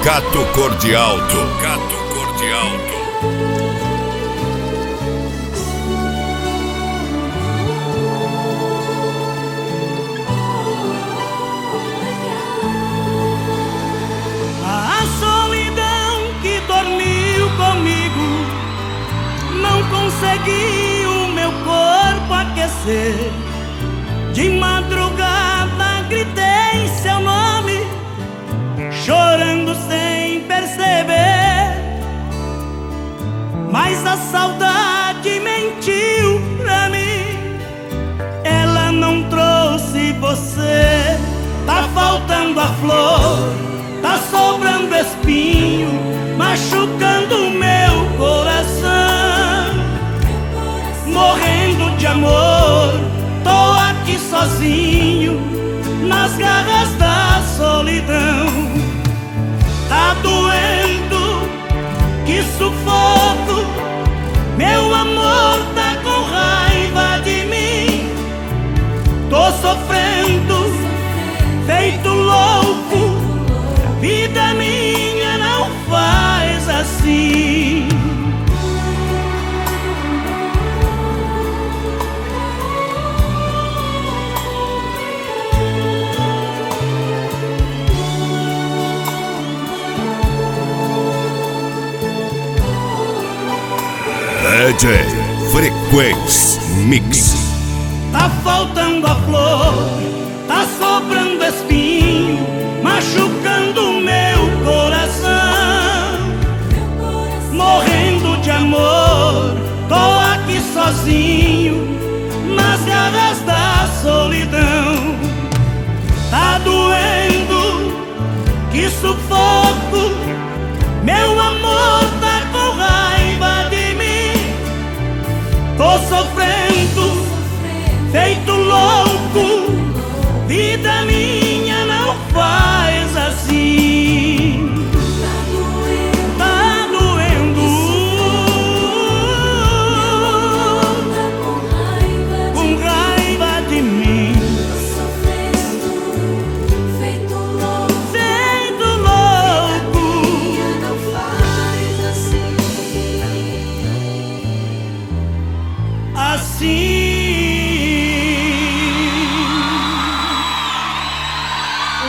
Tocato Cordial. Tocato Cordial. A solidão que dormiu comigo não consegui o meu corpo aquecer. De madrugada gritei seu nome, chorando sem perceber. Mas a saudade mentiu pra mim, ela não trouxe você. Tá faltando a flor, tá sobrando espinho, machucando o meu coração. Morrendo de amor, tô aqui sozinho, nas garras da solidão. Tá doendo, que sufoco, meu amor tá com raiva de mim. Tô sofrendo, feito louco, vida minha não faz assim. DJ Frequência Mix. Tá faltando a flor, tá sobrando espinho,